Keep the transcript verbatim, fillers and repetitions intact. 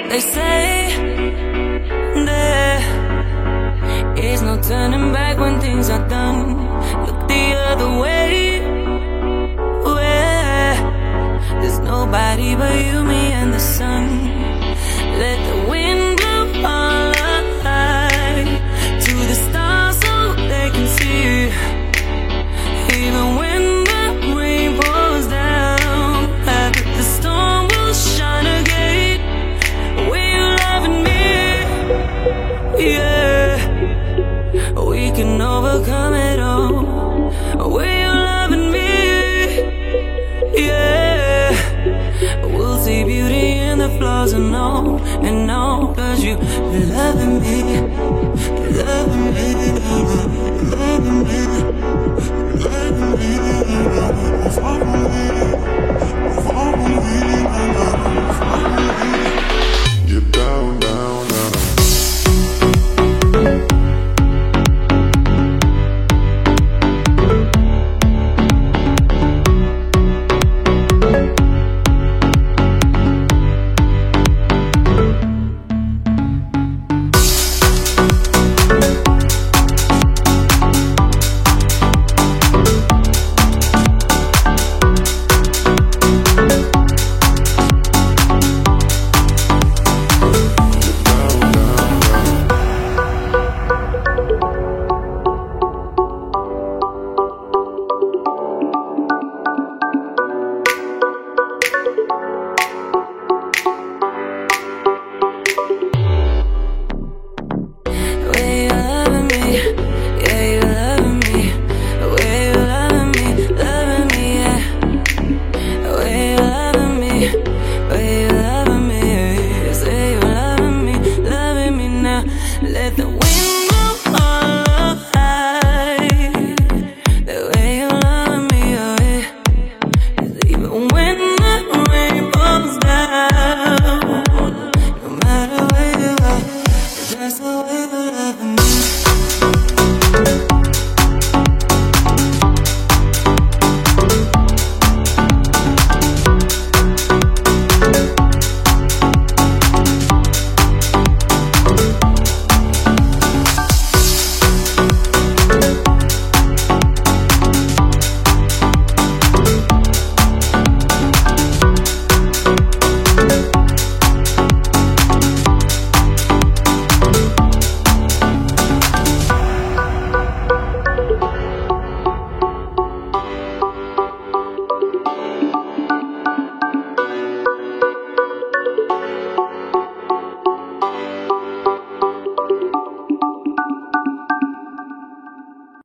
They say there is no turning back when things are done. Look the other way, where there's nobody but you, me, and the sun. Let the wind blow all light to the stars so they can see. Even when the rain pours down, I bet the storm will shine again. When you're loving me, yeah, we can overcome it all. When you're loving me, yeah, we'll see beauty in the flaws and all, and all. Cause you, you're loving me, you're loving me, you're loving me, you're loving me, you're loving me, you're loving me.